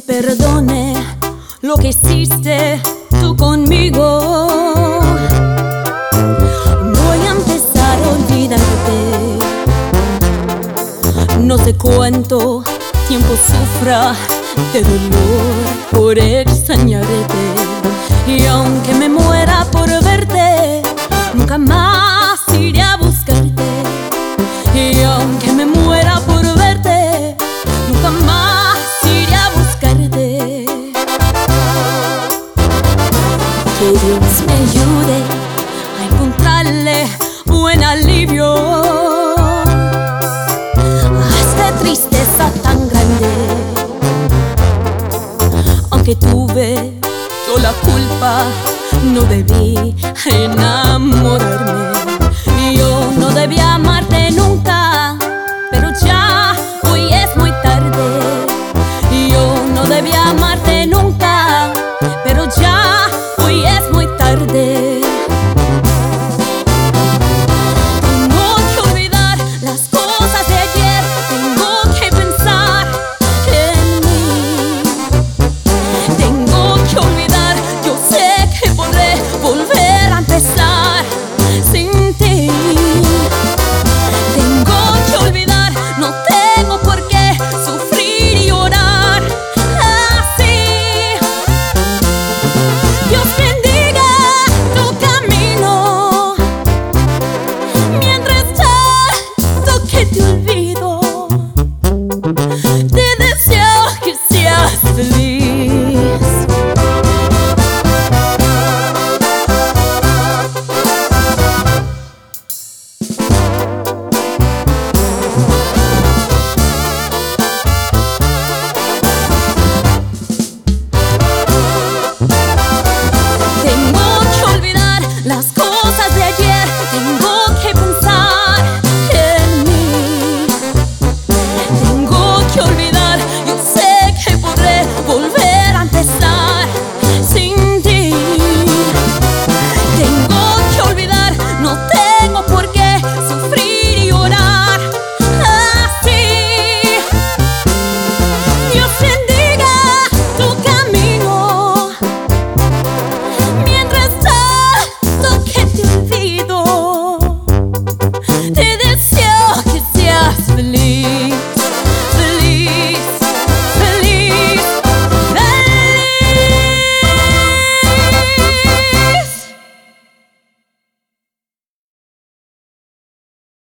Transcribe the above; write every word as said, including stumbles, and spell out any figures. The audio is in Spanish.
te perdone lo que hiciste tú conmigo. Voy a empezar a olvidarte. No sé cuánto tiempo sufra de dolor por extrañarte. Y aunque me muera por verte, nunca más iré a buscarte. Y aunque me muera por verte, nunca más iré a buscarte. Que Dios me ayude a encontrarle buen alivio a esta tristeza tan grande. Aunque tuve yo la culpa, no debí enamorarme.